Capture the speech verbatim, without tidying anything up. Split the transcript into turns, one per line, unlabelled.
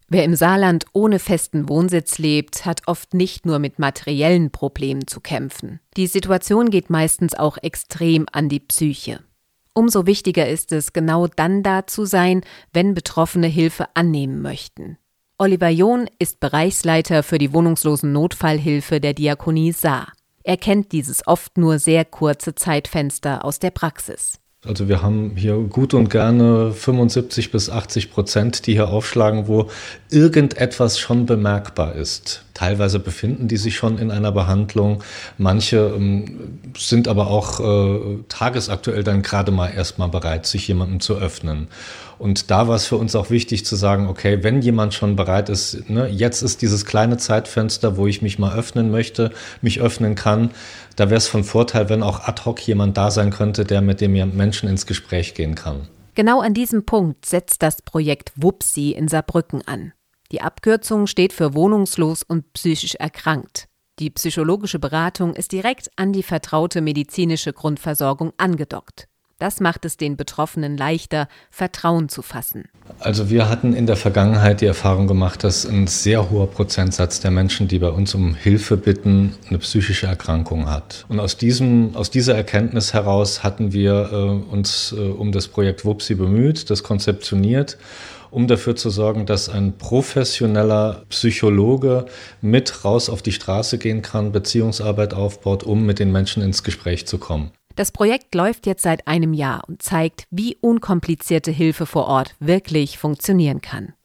Wer im Saarland ohne festen Wohnsitz lebt, hat oft nicht nur mit materiellen Problemen zu kämpfen. Die Situation geht meistens auch extrem an die Psyche. Umso wichtiger ist es, genau dann da zu sein, wenn Betroffene Hilfe annehmen möchten. Oliver John ist Bereichsleiter für die Wohnungslosen-Notfallhilfe der Diakonie Saar. Er kennt dieses oft nur sehr kurze Zeitfenster aus der Praxis.
Also wir haben hier gut und gerne fünfundsiebzig bis achtzig Prozent, die hier aufschlagen, wo irgendetwas schon bemerkbar ist. Teilweise befinden die sich schon in einer Behandlung, manche ähm, sind aber auch äh, tagesaktuell dann gerade mal erstmal bereit, sich jemandem zu öffnen. Und da war es für uns auch wichtig zu sagen, okay, wenn jemand schon bereit ist, ne, jetzt ist dieses kleine Zeitfenster, wo ich mich mal öffnen möchte, mich öffnen kann, da wäre es von Vorteil, wenn auch ad hoc jemand da sein könnte, der mit dem Menschen ins Gespräch gehen kann.
Genau an diesem Punkt setzt das Projekt WUPSI in Saarbrücken an. Die Abkürzung steht für wohnungslos und psychisch erkrankt. Die psychologische Beratung ist direkt an die vertraute medizinische Grundversorgung angedockt. Das macht es den Betroffenen leichter, Vertrauen zu fassen.
Also wir hatten in der Vergangenheit die Erfahrung gemacht, dass ein sehr hoher Prozentsatz der Menschen, die bei uns um Hilfe bitten, eine psychische Erkrankung hat. Und aus diesem, aus dieser Erkenntnis heraus hatten wir äh, uns äh, um das Projekt WUPSI bemüht, das konzeptioniert, um dafür zu sorgen, dass ein professioneller Psychologe mit raus auf die Straße gehen kann, Beziehungsarbeit aufbaut, um mit den Menschen ins Gespräch zu kommen.
Das Projekt läuft jetzt seit einem Jahr und zeigt, wie unkomplizierte Hilfe vor Ort wirklich funktionieren kann.